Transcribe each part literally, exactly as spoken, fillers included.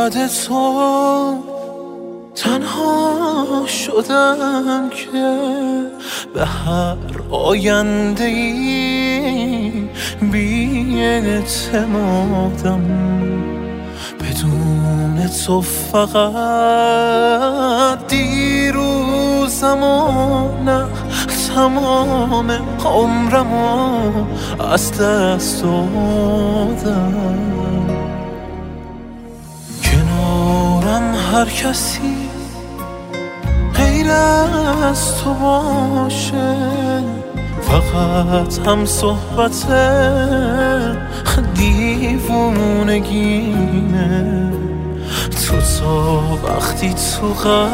یاد تو تنها شدم که به هر آینده ای بی اعتمادم. بدون تو فقط دیروزم و نه تمام عمرمو از دست دادم. کنارم هر کسی غیر از تو باشه، فقط هم صحبت دیوونگینه. تو تا وقتی تو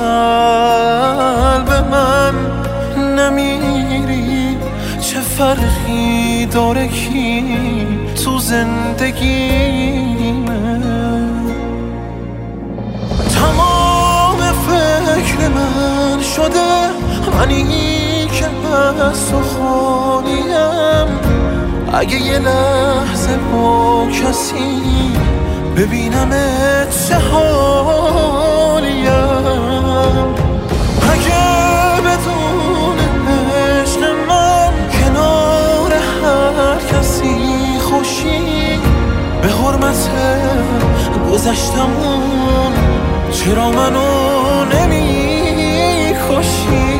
قلب من نمیری، چه فرقی داره کی تو زندگیمه؟ تمام فکر من شده منی که از تو خالیم. اگه یه لحظه با کسی ببینم چه حالیم، اگه بدون عشق من کنار هر کسی خوشی، به حرمت گذشتمون چرا منو نمی کشی؟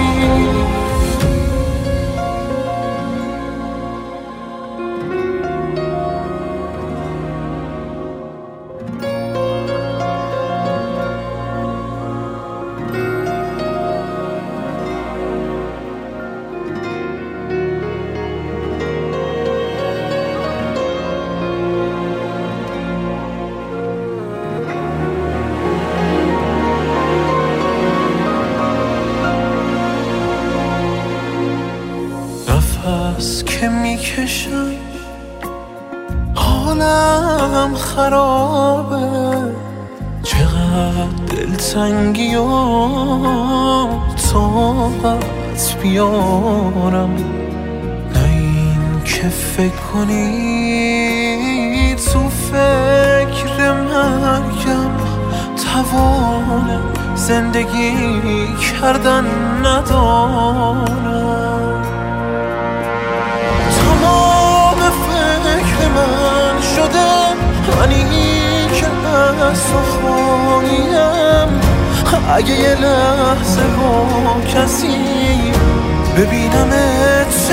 نفس که میکشم حالم خرابه، چقدر دلتنگی و طاقت بیارم. نه این که فکر کنی تو فکر مرگم توان زندگی کردن ندارم. تمام فکر من شده منی که از تو خالیم. اگه یه لحظه با کسی ببینم چه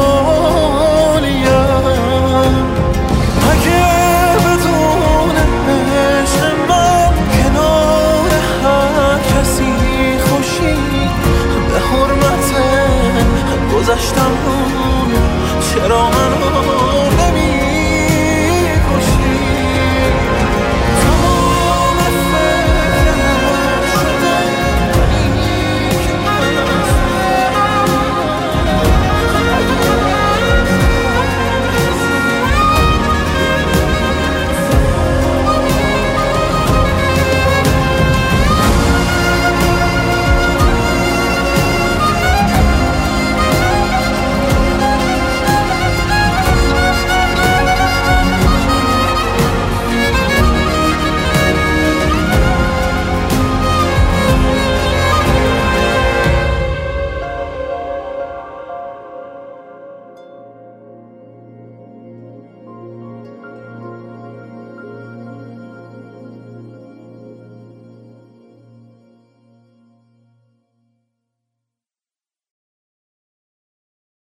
حالیم، اگه بدون عشق من کنار هر کسی خوشی، به حرمت گذشتم چرا من